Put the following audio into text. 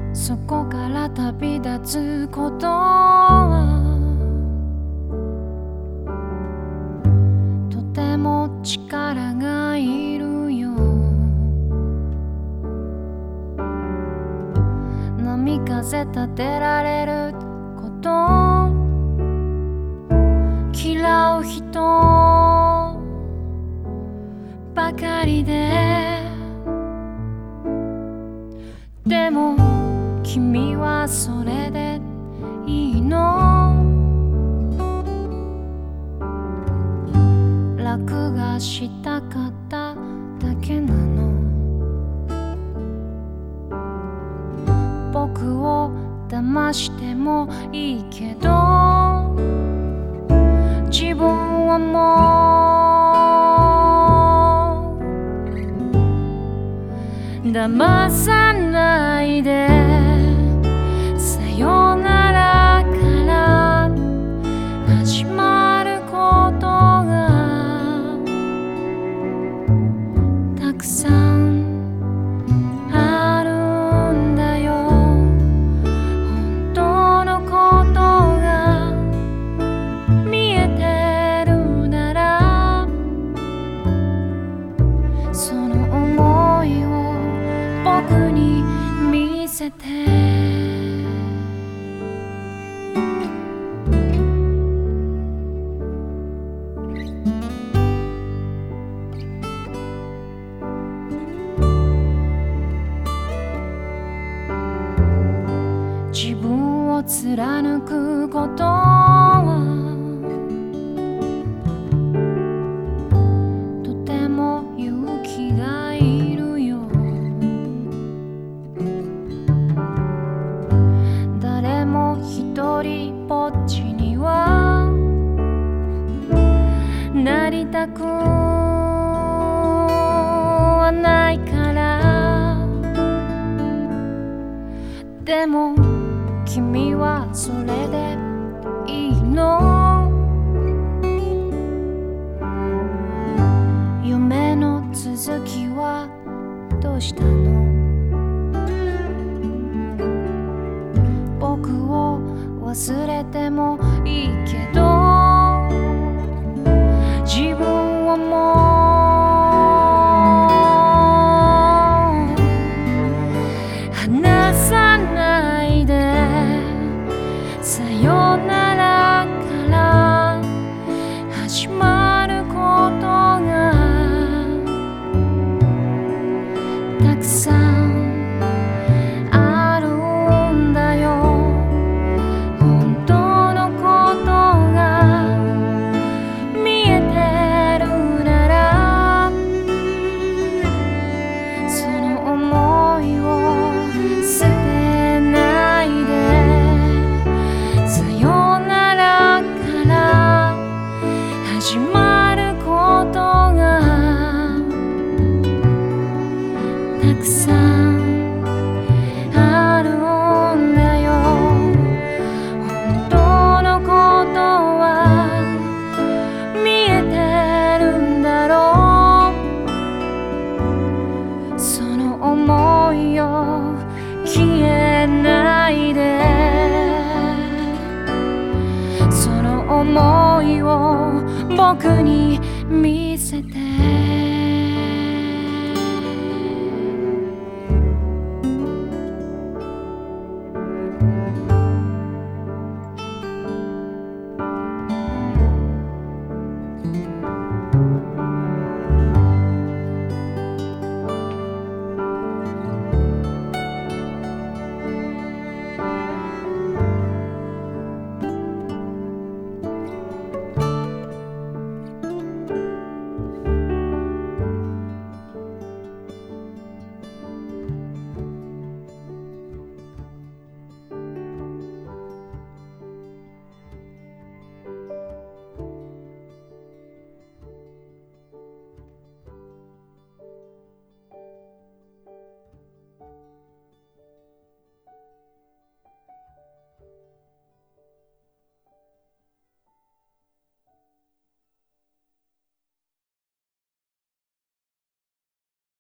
そこから旅立つことはとても力がいるよ。波風立てられること嫌う人ばかりで、でも君はそれでいいの。楽がしたかっただけなの。僕を騙してもいいけど自分はもう騙さないで。さよならから始まることがたくさんあるんだよ。本当のことが見えてるならその想いを僕に見せて。自分を貫くことはとても勇気がいるよ。誰も一人ぼっちにはなりたくはないから。でも君はそれでいいの。夢の続きはどうしたの。僕を忘れてもいいけど自分はもう離さないで。さよならから始まることがたくさんあるんだよ。本当のことが見えてるならその想いを捨てないで。さよならから始まることがたくさんあるんだよ。本当のことは見えてるんだろう。その想いを消えないで。その想いを僕に見せて。